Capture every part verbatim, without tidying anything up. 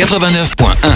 quatre-vingt-neuf point un.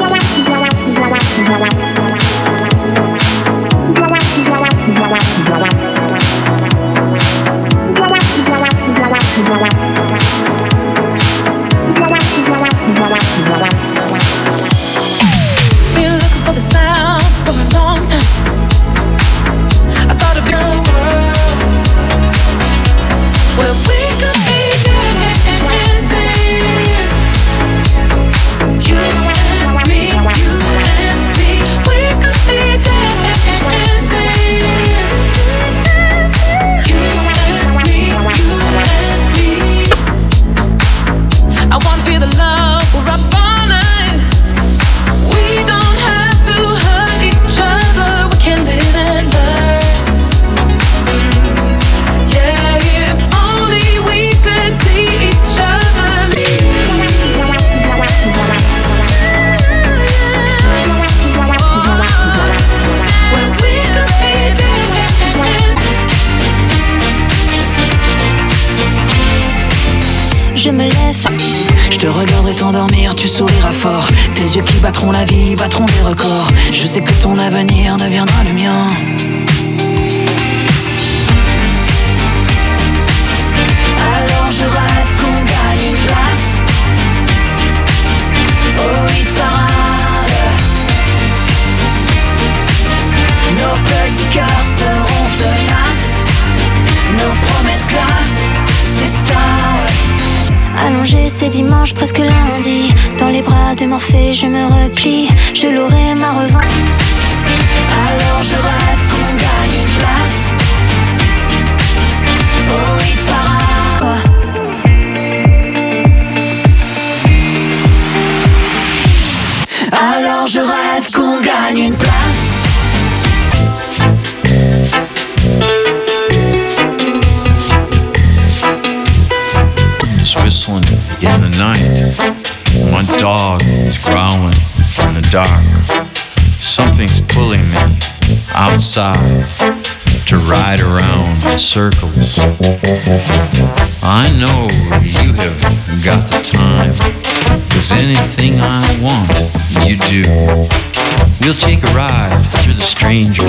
Je me lève. Je te regarderai t'endormir, tu souriras fort. Tes yeux qui battront la vie, battront des records. Je sais que ton avenir deviendra le mien. Alors je rêve qu'on gagne une place au hit parade. Nos petits cœurs seront tenaces, nos promesses classent, c'est ça. Allongé, c'est dimanche, presque lundi. Dans les bras de Morphée, je me replie. Je l'aurai ma revanche. Alors je rêve qu'on gagne une place au hit parade. Alors je rêve qu'on gagne une place. Whistling in the night. My dog is growling in the dark. Something's pulling me outside to ride around in circles. I know you have got the time, 'cause anything I want, you do. We'll take a ride through the stranger.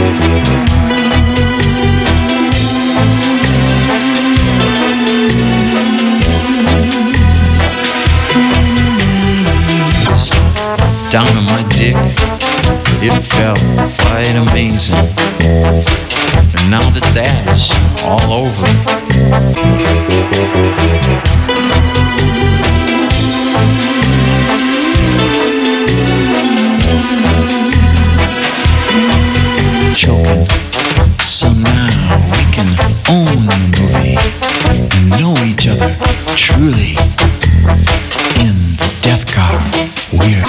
Down on my dick, it felt quite amazing. And now that that's all over, choking, so now we can own the movie and know each other truly. In the death car, we're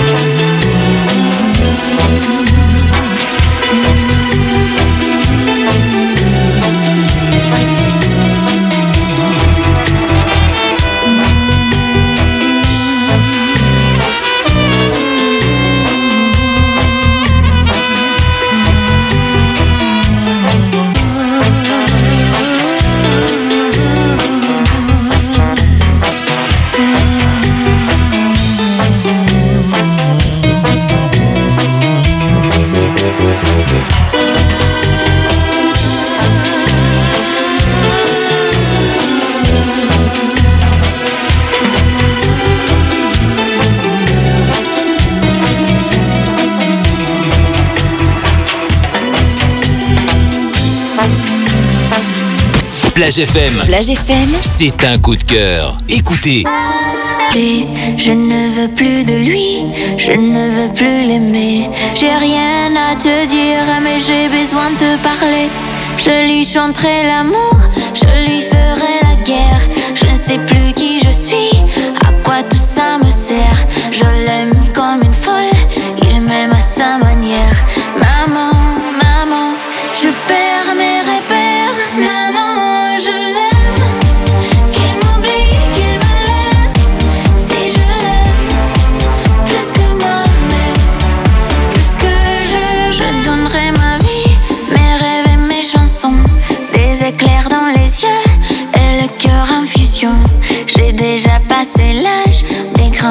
Plage F M. Plage F M. C'est un coup de cœur. Écoutez. Et je ne veux plus de lui, je ne veux plus l'aimer. J'ai rien à te dire, mais j'ai besoin de te parler. Je lui chanterai l'amour, je lui ferai la guerre. Je ne sais plus qui je suis, à quoi tout ça me sert. Je l'aime comme une folle, il m'aime à sa manière. Maman, maman, je perds mes repères. Maman, je l'aime, qu'il m'oublie, qu'il me laisse. Si je l'aime, plus que moi-même, plus que je, je donnerai ma vie, mes rêves et mes chansons. Des éclairs dans les yeux et le cœur en fusion. J'ai déjà passé l'âge des grands éclats.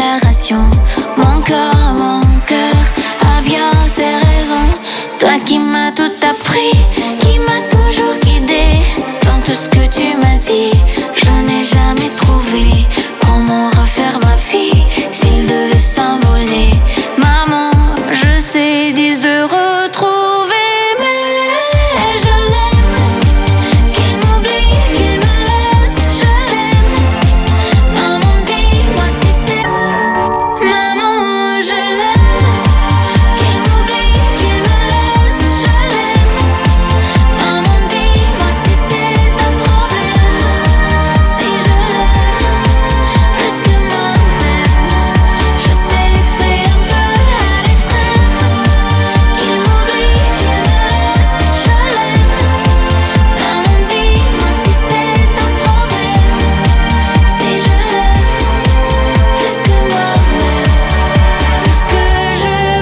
libération. Mon corps, mon cœur a bien ses raisons. Toi qui m'as tout appris, qui m'as toujours guidé. Dans tout ce que tu m'as dit, je n'ai jamais trouvé comment refaire ma vie s'il devait s'envoler. Maman, je sais, dis de retrouver, mais je l'aime. Qu'il m'oublie, qu'il me laisse, je l'aime. Maman, dis-moi si c'est... Maman, je l'aime. Qu'il m'oublie, qu'il me laisse, je l'aime. Maman, dis-moi si c'est un problème. Si je l'aime plus que moi-même. Je sais que c'est un peu à l'extrême. Qu'il m'oublie, qu'il me laisse, je l'aime. Maman, dis-moi si c'est un problème. Si je l'aime plus que moi-même, plus que je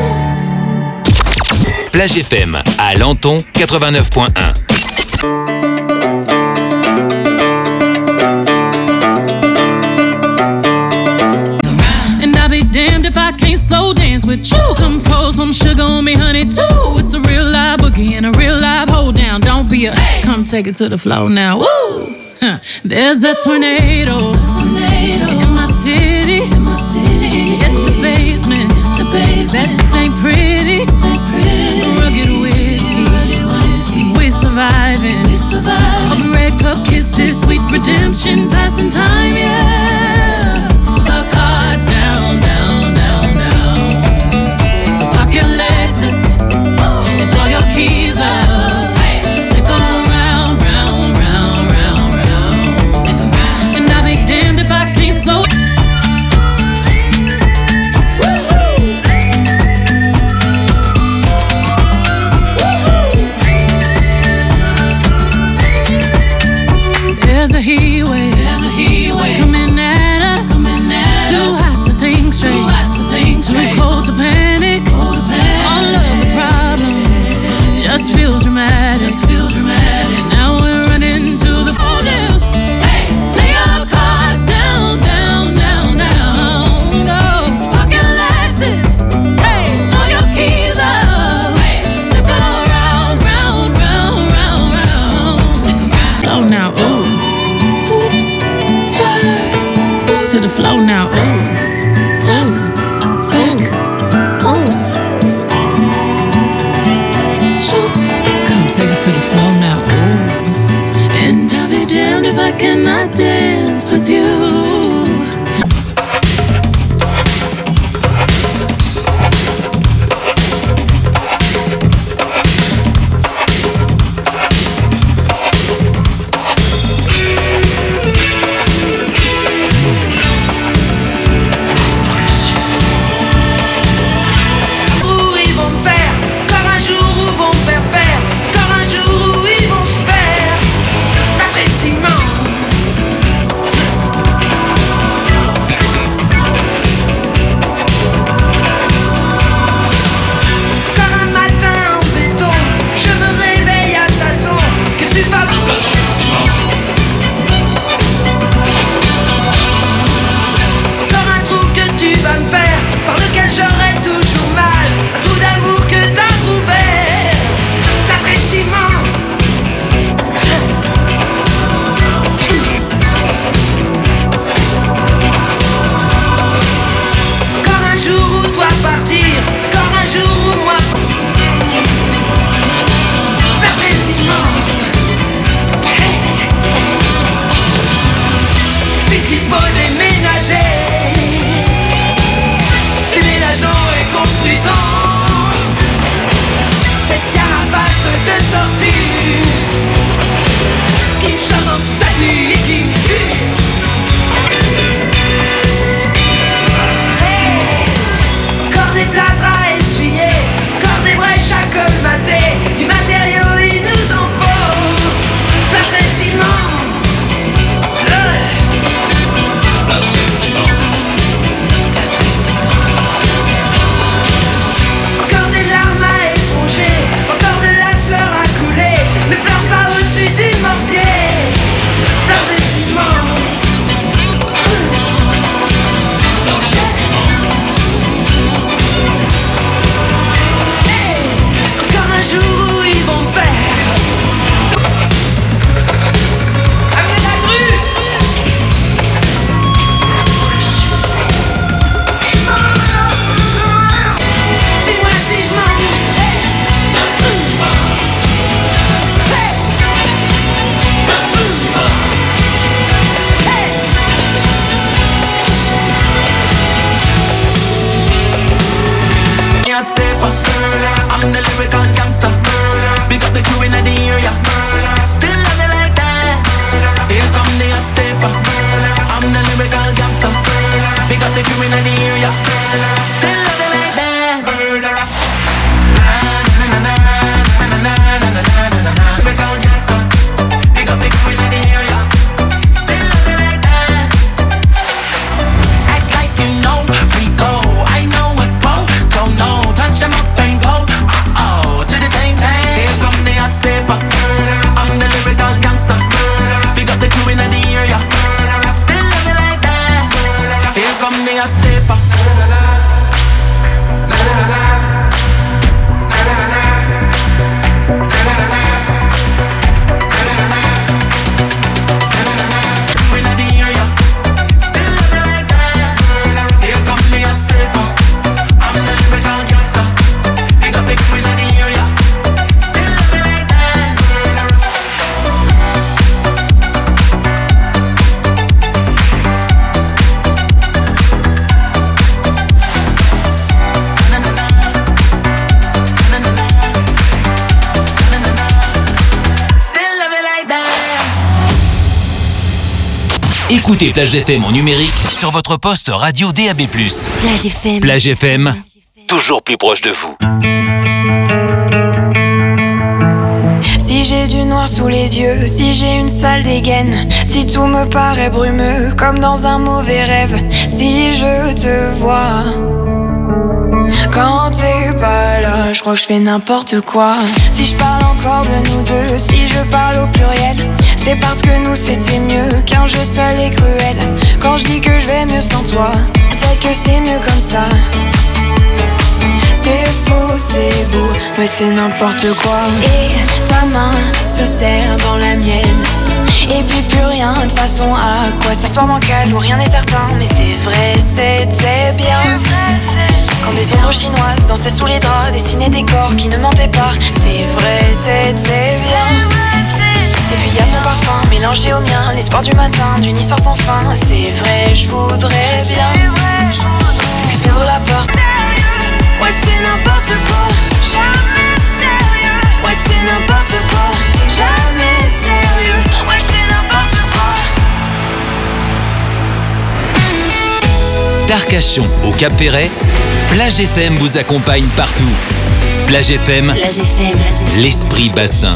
m'aime. Plage F M à Lenton quatre-vingt-neuf point un. And I'll be damned if I can't slow dance with you. Come pour some sugar on me, honey, too. It's a real live boogie and a real live hold down. Don't be a hey. Come take it to the floor now. Woo! Huh. There's a tornado, in my city, in my city. Hit the basement, the basement. That ain't pretty, ain't pretty. Rugged whiskey, rugged whiskey. We're surviving, we surviving. Of red cup kisses, sweet redemption, passing time, yeah. The cards down, down, down, down. So park your Lexus and throw your keys up. Stick around, round, round, round, round. Stick around. And I'll be damned if I can't slow. There's a heat wave, there's a heat wave coming at us, coming at too us. Hot to think straight, too hot to think straight. Too cold to panic, cold to panic. All of the problems just feel dramatic, just feel dramatic. Now we're running to the phone now. Hey, lay your cards down, down, down, down. Go, so park your Lexus. Hey, throw your keys up. Hey, stick around, round, round, round, round. Stick around. Oh, now, ooh. To the flow now, ooh. Top, back, oops. Shoot, come take it to the flow now, ooh. And I'll be damned if I cannot dance with you. hot stepper. Écoutez Plage F M en numérique sur votre poste radio D A B plus. Plage F M. Plage F M, toujours plus proche de vous. Si j'ai du noir sous les yeux, si j'ai une sale dégaine, si tout me paraît brumeux comme dans un mauvais rêve, si je te vois quand t'es pas là, je crois que je fais n'importe quoi. Si je parle encore de nous deux, si je parle au pluriel, c'est parce que nous c'était mieux qu'un jeu seul et cruel. Quand je dis que je vais mieux sans toi, peut-être que c'est mieux comme ça. C'est faux, c'est beau, ouais c'est n'importe quoi. Et ta main se serre dans la mienne, et puis plus rien, de toute façon à quoi ça soit bancal ou rien n'est certain. Mais c'est vrai, c'était bien. Quand des ombres chinoises dansaient sous les draps, dessinaient des corps qui ne mentaient pas. C'est vrai, c'était bien. Et puis y'a ton parfum mélangé au mien, l'espoir du matin, d'une histoire sans fin. C'est vrai, je voudrais bien que s'ouvre la porte. Ouais c'est n'importe quoi, jamais sérieux. Ouais c'est n'importe quoi, jamais sérieux. Ouais c'est n'importe quoi. D'Arcachon au Cap-Ferret, Plage F M vous accompagne partout. Plage F M, Plage F M. l'esprit bassin.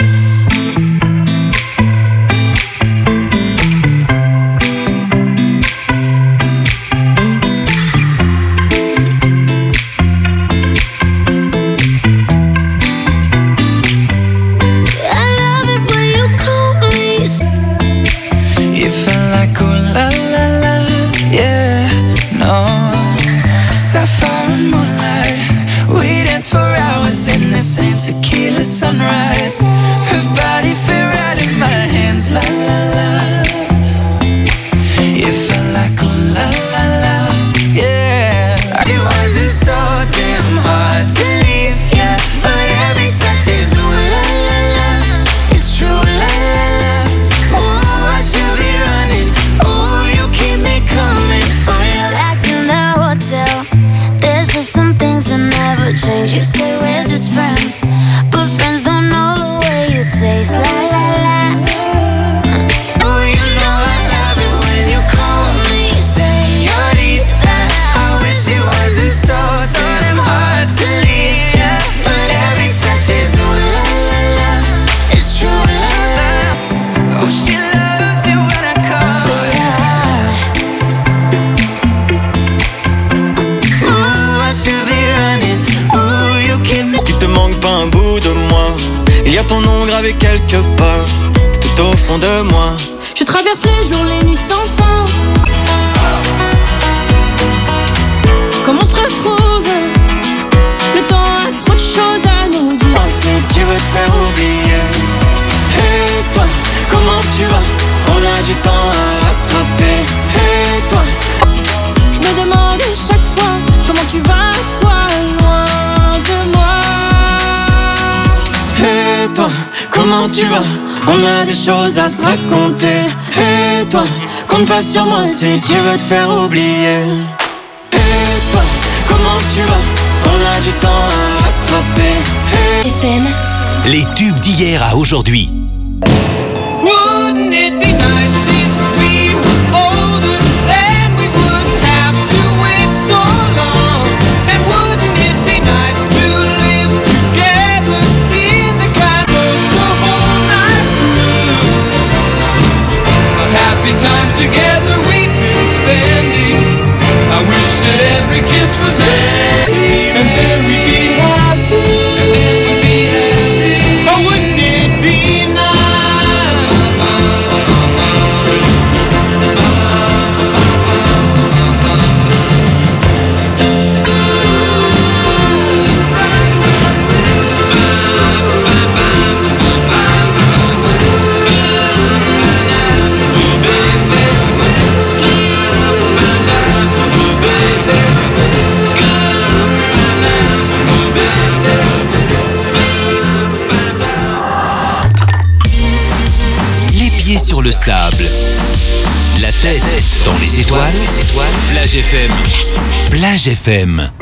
Tequila sunrise, her body fit right in my hands, la la la. It felt like oh la la la, yeah. It wasn't so damn hard to leave, yeah. But every touch is ooh la la la. It's true la la la. Ooh I should be running, ooh you keep me coming for you. Back in the hotel, there's just some things that never change. You say we're just friends, but friends don't know the way you taste. La la la. Oh, you know I love it when you call me señorita. I wish it wasn't so, so damn hard to leave, yeah. But every touch is ooh la la la. It's true la la. Oh, she loves it when I call for ya. Ooh, I should be running. Ooh, you keep me. Est-ce qu'il te manque pas un bout de moi? Il y a ton nom gravé quelque part, tout au fond de moi. Je traverse les jours, les nuits sans fin. Comment on se retrouve? Le temps a trop de choses à nous dire. Ah, si tu veux te faire oublier. Et toi, comment tu vas? On a du temps à rattraper. Et toi, Je me demande chaque fois comment tu vas, toi, loin de moi. et toi, comment tu vas? On a des choses à se raconter. Et toi, compte pas sur moi si tu veux te faire oublier. Et toi, comment tu vas? On a du temps à rattraper. Et F M. Les tubes d'hier à aujourd'hui. Wouldn't it be nice if we were older, then we wouldn't have to wait so long? And wouldn't it be nice to live together in the cosmos the whole night through? What happy times together we've been spending. I wish that every kiss was happy, and then we'd be happy, and then we'd be happy. Oh, wouldn't it be nice? tête dans les étoiles. Plage F M. Plage F M.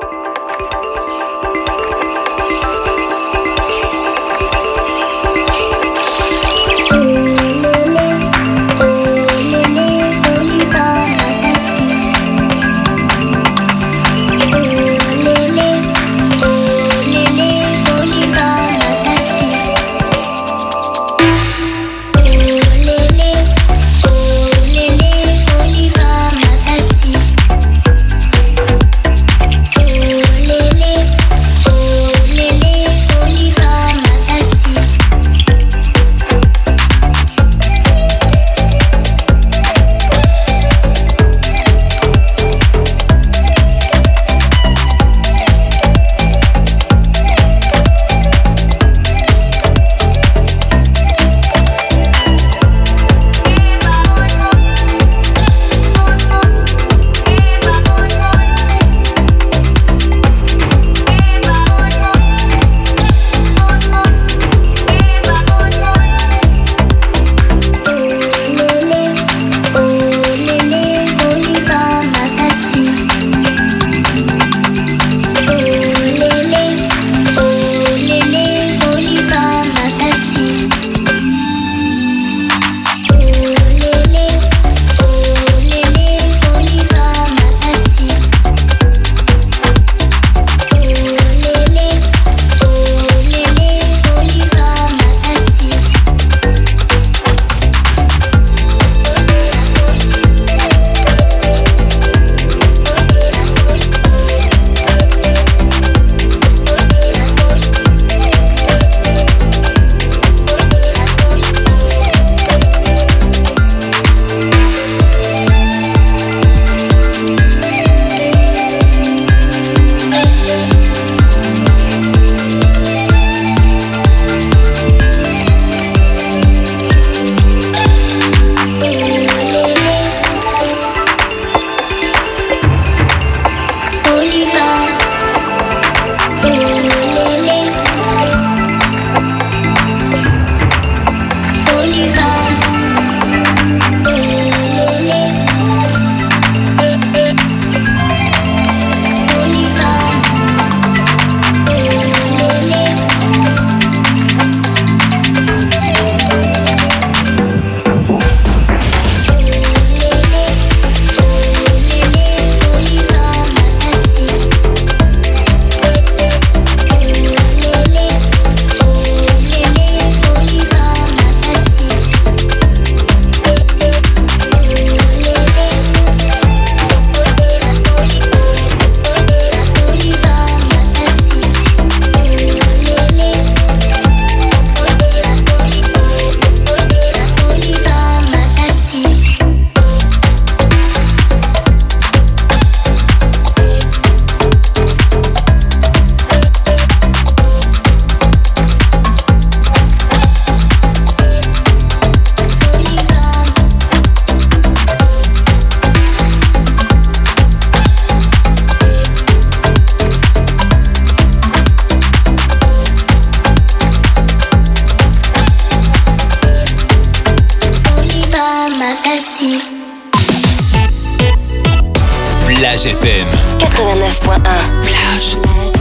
Plage F M quatre-vingt-neuf point un. Plage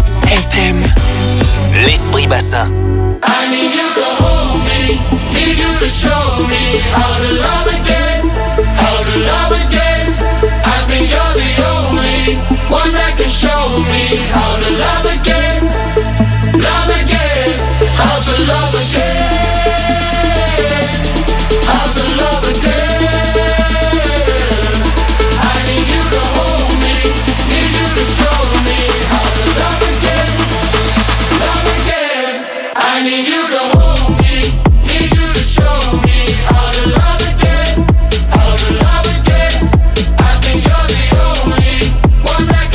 F M. L'esprit bassin. I need you to hold me, need you to show me how to love again, how to love again. I think you're the only one that can show me how to love again, love again, how to love again, how to love again. I need you to hold me, need you to show me how to love again, love again. I need you to hold me, need you to show me how to love again, how to love again. I think you're the only one that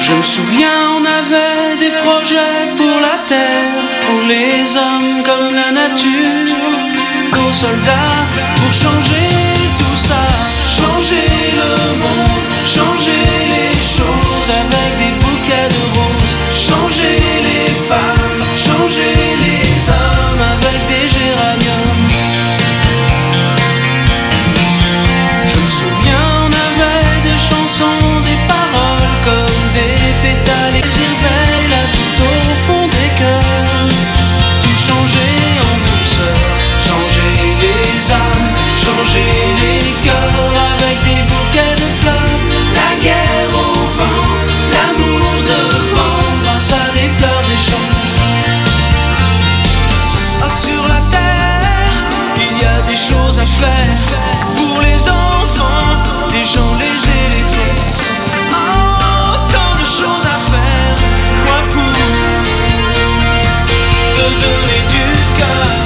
Je me souviens, on avait des projets pour la terre, pour les hommes comme la nature, nos soldats pour changer tout ça, changer le monde, changer les choses avec des bouquets de roses, changer les femmes, changer les hommes avec des géraniums. Je me souviens, on avait des chansons, des paroles comme des pétales et des réveils là tout au fond des cœurs. Tout changer en douceur, changer les âmes, changer les cœurs avec des bouquets de fleurs. La guerre au vent, l'amour devant, grâce à des fleurs d'échange. Ah, sur la terre, il y a des choses à faire pour les enfants, les gens, les éléphants. Oh, tant de choses à faire, moi pour te donner du cœur.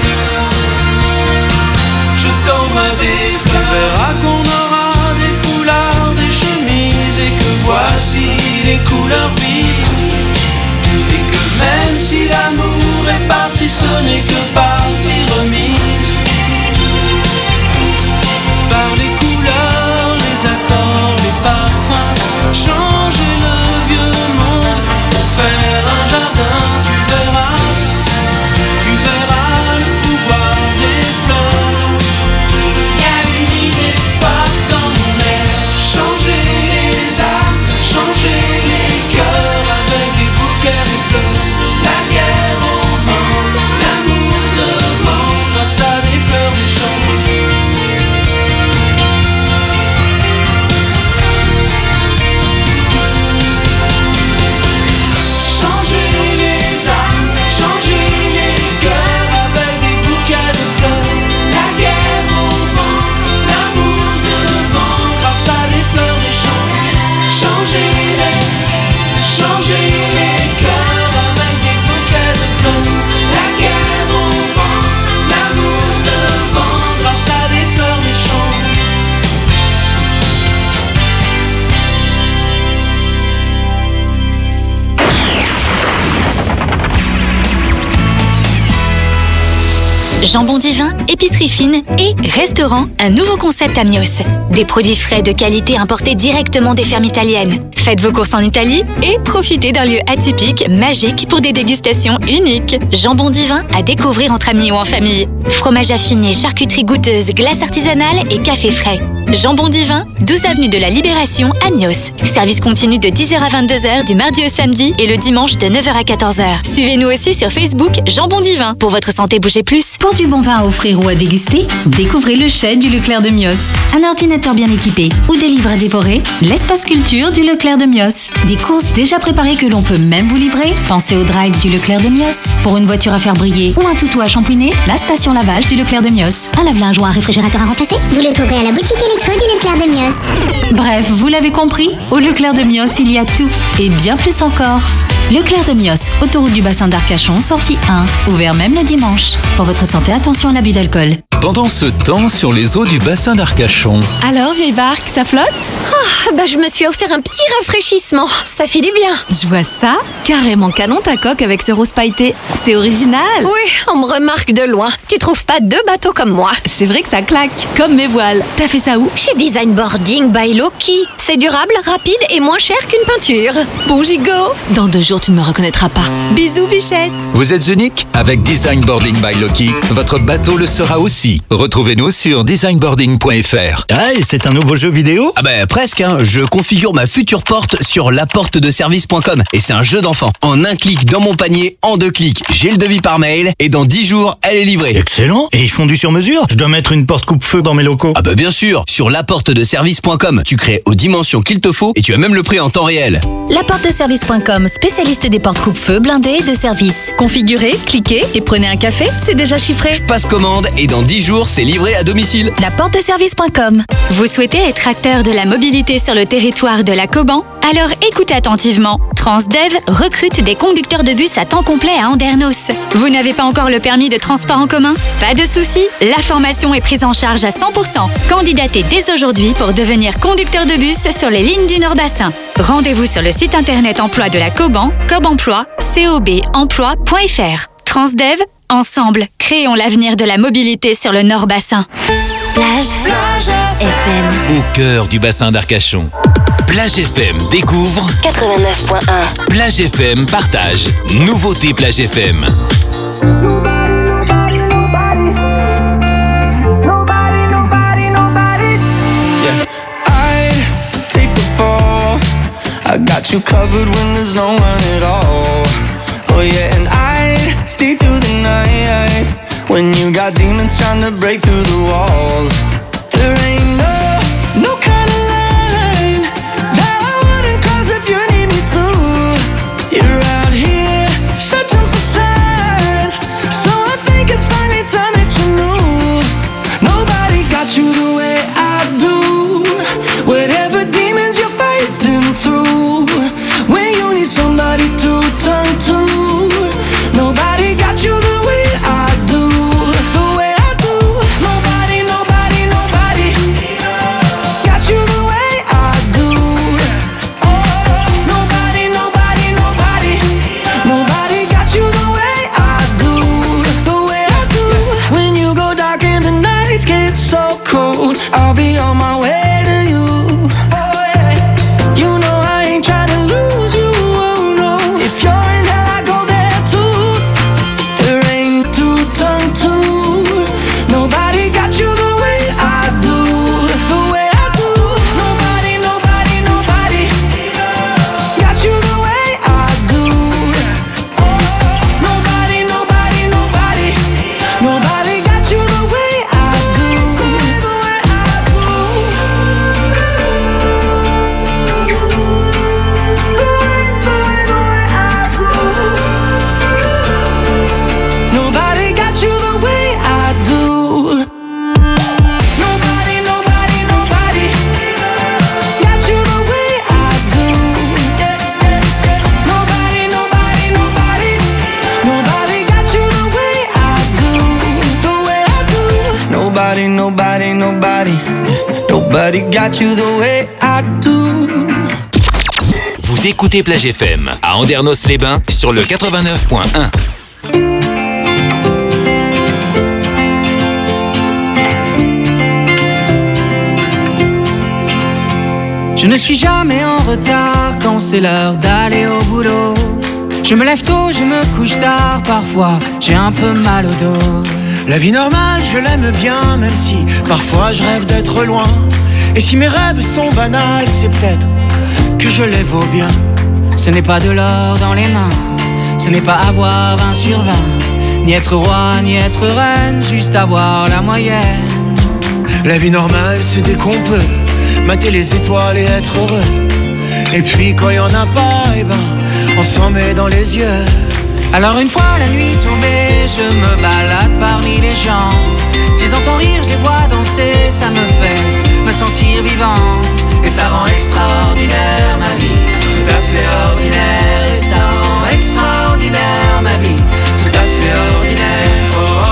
Je t'envoie des fleurs. Tu verras qu'on aura des foulards, des chemises, et que voici les couleurs vives. Et que même si l'amour est parti, ce n'est que partie remise. Par les couleurs, les accords, les parfums, changer le vieux monde pour faire un jardin. Tu verras, tu verras le pouvoir des fleurs. Y a une idée pas dans mon air. Changer les âmes, changer les cœurs avec des bouquets de fleurs. La guerre au vent, l'amour devant, grâce à des fleurs d'échange. Changer les âmes, changer les cœurs avec des bouquets de fleurs. La guerre au vent, l'amour devant, grâce à des fleurs d'échange. Changer les, changer les cœurs avec des bouquets de fleurs. La guerre au vent, l'amour devant, grâce à des fleurs d'échange. Jambon divin, épicerie fine et restaurant, un nouveau concept à Mios. Des produits frais de qualité importés directement des fermes italiennes. Faites vos courses en Italie et profitez d'un lieu atypique, magique pour des dégustations uniques. Jambon divin à découvrir entre amis ou en famille. Fromage affiné, charcuterie goûteuse, glace artisanale et café frais. Jambon divin, douze avenue de la Libération à Mios. Service continu de dix heures à vingt-deux heures du mardi au samedi et le dimanche de neuf heures à quatorze heures. Suivez-nous aussi sur Facebook Jambon divin. Pour votre santé, bougez plus. Pour du bon vin à offrir ou à déguster, découvrez le chai du Leclerc de Mios. Un ordinateur bien équipé ou des livres à dévorer, l'espace culture du Leclerc de Mios. Des courses déjà préparées que l'on peut même vous livrer. Pensez au drive du Leclerc de Mios. Pour une voiture à faire briller ou un toutou à shampouiner, la station lavage du Leclerc de Mios. Un lave-linge ou un réfrigérateur à remplacer, vous le trouverez à la boutique électro du Leclerc de Mios. Bref, vous l'avez compris, au Leclerc de Mios, il y a tout et bien plus encore. Leclerc de Mios, autoroute du bassin d'Arcachon, sortie un, ouvert même le dimanche. Pour votre santé, attention à l'abus d'alcool. Pendant ce temps, sur les eaux du bassin d'Arcachon. Alors, vieille barque, ça flotte? Oh, bah je me suis offert un petit rafraîchissement, ça fait du bien. Je vois ça, carrément canon ta coque avec ce rose pailleté. C'est original. Oui, on me remarque de loin. Tu trouves pas deux bateaux comme moi? C'est vrai que ça claque, comme mes voiles. T'as fait ça où? Chez Design Boarding by Loki. C'est durable, rapide et moins cher qu'une peinture. Bon gigot, dans deux jours tu ne me reconnaîtras pas. Bisous bichette. Vous êtes unique? Avec Design Boarding by Loki, votre bateau le sera aussi. Retrouvez-nous sur design boarding point f r. Ah, c'est un nouveau jeu vidéo? Ah bah presque, hein. Je configure ma future porte sur la porte de service point com et c'est un jeu d'enfant. En un clic dans mon panier, en deux clics, j'ai le devis par mail et dans dix jours, elle est livrée. Excellent. Et ils font du sur-mesure? Je dois mettre une porte coupe-feu dans mes locaux? Ah bah bien sûr, sur la porte de service point com, tu crées aux dimensions qu'il te faut et tu as même le prix en temps réel. La porte de service point com, spécialiste des portes coupe-feu blindées de service. Configurez, cliquez et prenez un café, c'est déjà chiffré. Je passe commande et dans dix jours, c'est livré à domicile. La porte de service point com. Vous souhaitez être acteur de la mobilité sur le territoire de la Coban? Alors écoutez attentivement. Transdev recrute des conducteurs de bus à temps complet à Andernos. Vous n'avez pas encore le permis de transport en commun? Pas de souci, la formation est prise en charge à cent pour cent. Candidatez dès aujourd'hui pour devenir conducteur de bus sur les lignes du Nord-Bassin. Rendez-vous sur le site internet emploi de la Coban, Cobemploi, C O B emploi point F R. Transdev, ensemble, créons l'avenir de la mobilité sur le Nord-Bassin. Plage, Plage F M. Au cœur du bassin d'Arcachon. Plage F M découvre quatre-vingt-neuf point un. Plage F M partage. Nouveauté Plage F M. I got you covered when there's no one at all. Oh yeah, and I stay through the night when you got demons trying to break through the walls. There ain't no, no kind of line that I wouldn't cross if you need me to. You're out here searching for signs, so I think it's finally time that you knew. Nobody got you the way I do. Whatever demons you're fighting through, when you need somebody to turn to, nobody got you the way I do, the way I do. Nobody, nobody, nobody got you the way I do. Oh, nobody, nobody, nobody, nobody got you the way I do, the way I do. When you go dark and the nights get so cold, I'll be on my way to you. Oh yeah, you know I ain't trying to lose you. Oh no, if you're in hell I go there too. There ain't to turn to. Nobody got you the way I do, the way I do. Nobody, nobody, nobody got you the way I do. Oh, nobody, nobody, nobody, nobody got you the way I do, the way I do. Nobody got you the way I do. Nobody, nobody, nobody got you the way I do. Nobody, nobody, nobody, nobody got you the way I do, the way I do. Nobody, nobody, nobody, nobody got you the way I do. Vous écoutez Plage F M à Andernos-les-Bains sur le quatre-vingt-neuf point un. Je ne suis jamais en retard quand c'est l'heure d'aller au boulot. Je me lève tôt, je me couche tard, parfois j'ai un peu mal au dos. La vie normale, je l'aime bien, même si parfois je rêve d'être loin. Et si mes rêves sont banals, c'est peut-être que je les vaux bien. Ce n'est pas de l'or dans les mains, ce n'est pas avoir vingt sur vingt, ni être roi, ni être reine, juste avoir la moyenne. La vie normale, c'est dès qu'on peut mater les étoiles et être heureux. Et puis quand il y en a pas, eh ben, on s'en met dans les yeux. Alors une fois la nuit tombée, je me balade parmi les gens. Je les entends rire, je les vois danser, ça me fait me sentir vivant. Et ça rend extraordinaire ma vie, tout à fait ordinaire. Et ça rend extraordinaire ma vie, tout à fait ordinaire. Oh, oh,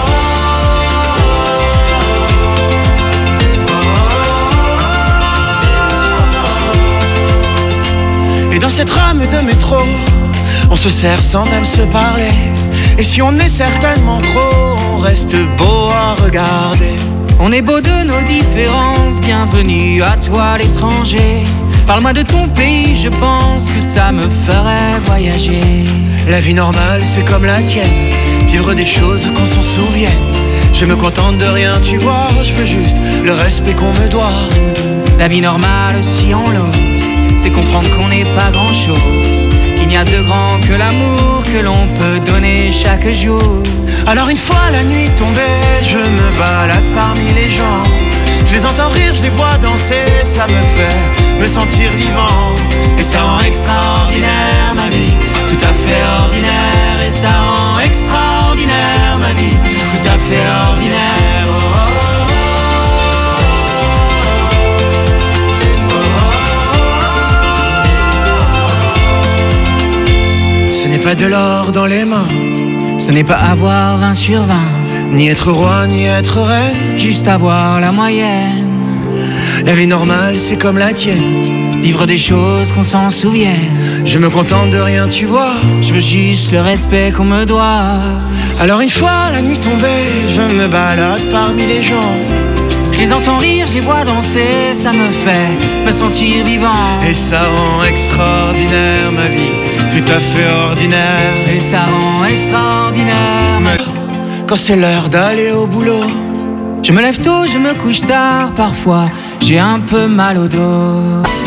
oh, oh. Et dans cette rame de métro, on se serre sans même se parler. Et si on est certainement trop, on reste beau à regarder. On est beau de nos différences, bienvenue à toi l'étranger. Parle-moi de ton pays, je pense que ça me ferait voyager. La vie normale, c'est comme la tienne, vivre des choses qu'on s'en souvienne. Je me contente de rien, tu vois, je veux juste le respect qu'on me doit. La vie normale, si on l'ose, c'est comprendre qu'on n'est pas grand-chose, qu'il n'y a de grand que l'amour que l'on peut donner chaque jour. Alors une fois la nuit tombée, je me balade parmi les gens. Je les entends rire, je les vois danser, ça me fait me sentir vivant. Et ça rend extraordinaire ma vie, tout à fait ordinaire. Et ça rend extraordinaire ma vie, tout à fait ordinaire. pas de l'or dans les mains. Ce n'est pas avoir vingt sur vingt, ni être roi, ni être reine, juste avoir la moyenne. La vie normale, c'est comme la tienne, vivre des choses qu'on s'en souvienne. Je me contente de rien, tu vois, je veux juste le respect qu'on me doit. Alors une fois la nuit tombée, je me balade parmi les gens. Je les entends rire, je les vois danser, ça me fait me sentir vivant. Et ça rend extraordinaire ma vie, tout à fait ordinaire. Et ça rend extraordinaire ma vie. Quand c'est l'heure d'aller au boulot, je me lève tôt, je me couche tard, parfois j'ai un peu mal au dos.